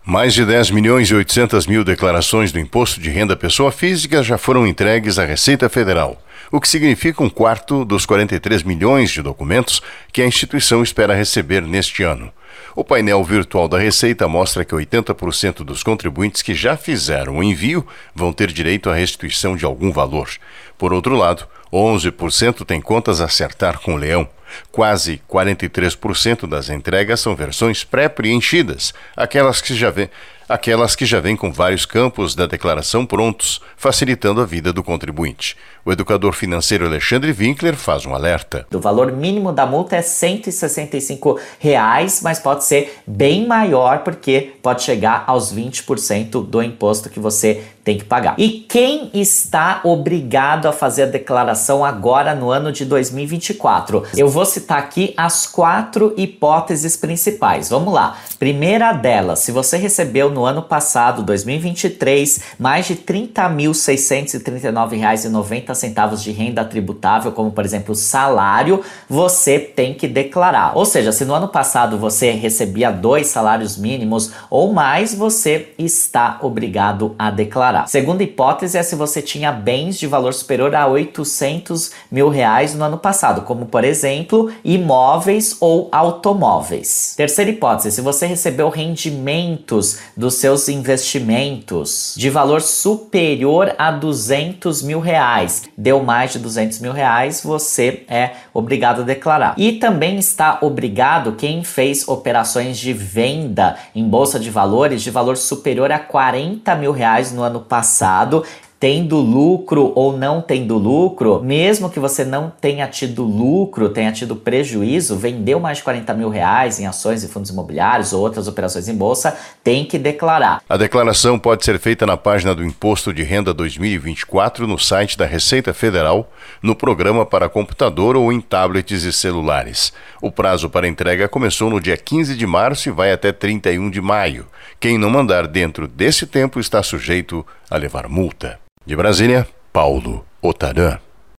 Mais de 10.800.000 declarações do Imposto de Renda Pessoa Física já foram entregues à Receita Federal, o que significa 1/4 dos 43 milhões de documentos que a instituição espera receber neste ano. O painel virtual da Receita mostra que 80% dos contribuintes que já fizeram o envio vão ter direito à restituição de algum valor. Por outro lado, 11% têm contas a acertar com o leão. Quase 43% das entregas são versões pré-preenchidas, aquelas que já vêm com vários campos da declaração prontos, facilitando a vida do contribuinte. O educador financeiro Alexandre Winkler faz um alerta. O valor mínimo da multa é R$ 165, mas pode ser bem maior porque pode chegar aos 20% do imposto que você tem que pagar. E quem está obrigado a fazer a declaração agora no ano de 2024? Eu vou citar aqui as 4 hipóteses principais. Vamos lá. Primeira delas, se você recebeu no ano passado, 2023, mais de R$ 30.639,90 de renda tributável, como por exemplo salário, você tem que declarar. Ou seja, se no ano passado você recebia 2 salários mínimos ou mais, você está obrigado a declarar. Segunda hipótese é se você tinha bens de valor superior a R$ 800 mil no ano passado, como por exemplo, imóveis ou automóveis. Terceira hipótese, se você recebeu rendimentos dos seus investimentos de valor superior a R$ 200 mil, deu mais de R$ 200 mil, você é obrigado a declarar. E também está obrigado quem fez operações de venda em bolsa de valores de valor superior a R$ 40 mil no ano passado, tendo lucro ou não tendo lucro, mesmo que você não tenha tido lucro, tenha tido prejuízo, vendeu mais de R$ 40 mil em ações e fundos imobiliários ou outras operações em bolsa, tem que declarar. A declaração pode ser feita na página do Imposto de Renda 2024 no site da Receita Federal, no programa para computador ou em tablets e celulares. O prazo para entrega começou no dia 15 de março e vai até 31 de maio. Quem não mandar dentro desse tempo está sujeito a levar multa. De Brasília, Paulo Otarã.